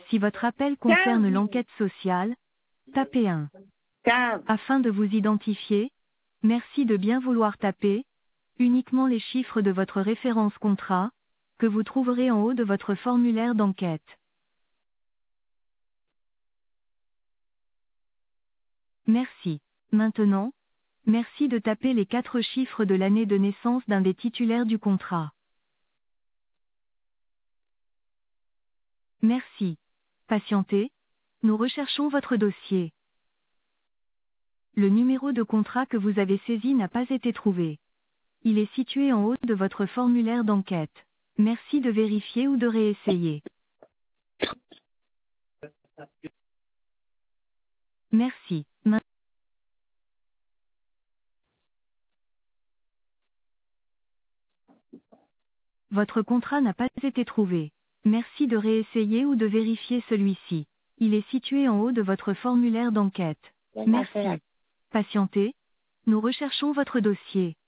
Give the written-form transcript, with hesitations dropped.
Si votre appel concerne l'enquête sociale, tapez 1. 15. Afin de vous identifier, merci de bien vouloir taper uniquement les chiffres de votre référence contrat, que vous trouverez en haut de votre formulaire d'enquête. Merci. Maintenant, merci de taper les 4 chiffres de l'année de naissance d'un des titulaires du contrat. Merci. Patientez, nous recherchons votre dossier. Le numéro de contrat que vous avez saisi n'a pas été trouvé. Il est situé en haut de votre formulaire d'enquête. Merci de vérifier ou de réessayer. Merci. Votre contrat n'a pas été trouvé. Merci de réessayer ou de vérifier celui-ci. Il est situé en haut de votre formulaire d'enquête. Merci. Patientez. Nous recherchons votre dossier.